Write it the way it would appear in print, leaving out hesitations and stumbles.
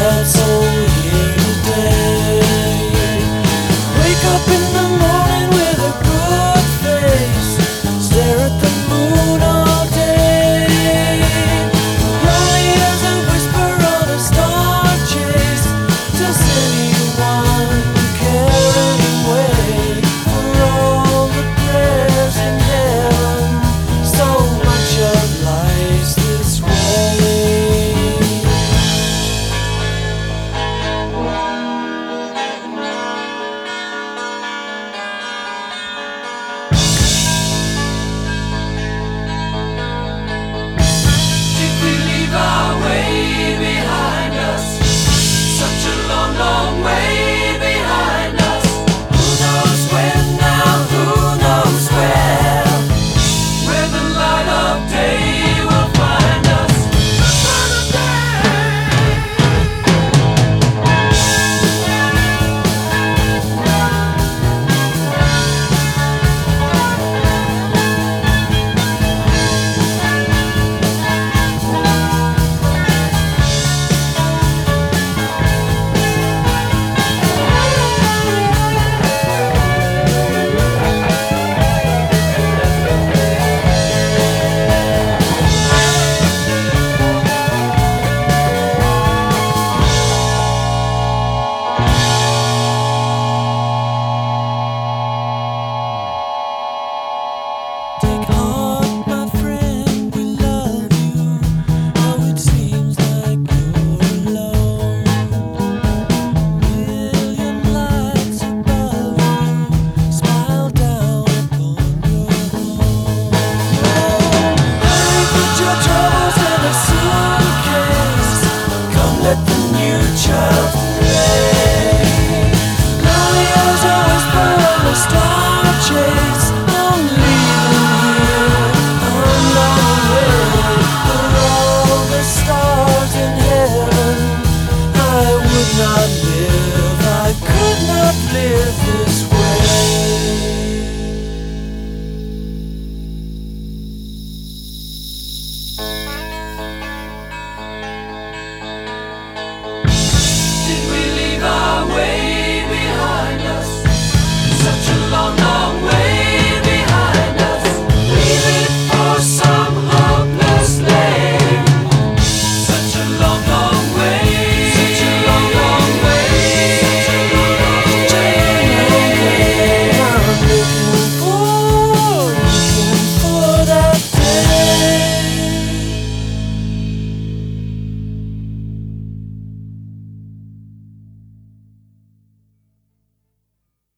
that's all here today. Wake up in the morning with a good face, stare at the moon all day. Lonely as a whisper on a star chase. Does anyone care anyway? For all the prayers in heaven, so much of life's this way. Did we leave our way behind us? Such a long, long way behind us. Who knows when now, who knows where? Where the light of day will find us. Take heart, my friend, we love you. Oh, it seems like you're alone. Million lights above you smile down upon your home. Hurry, put your troubles in a suitcase. Come, let the new child play. Lonely as a whisper on a star chase. I'm leaving here, I'm on the way. For all the stars in heaven, I would not live, I could not live this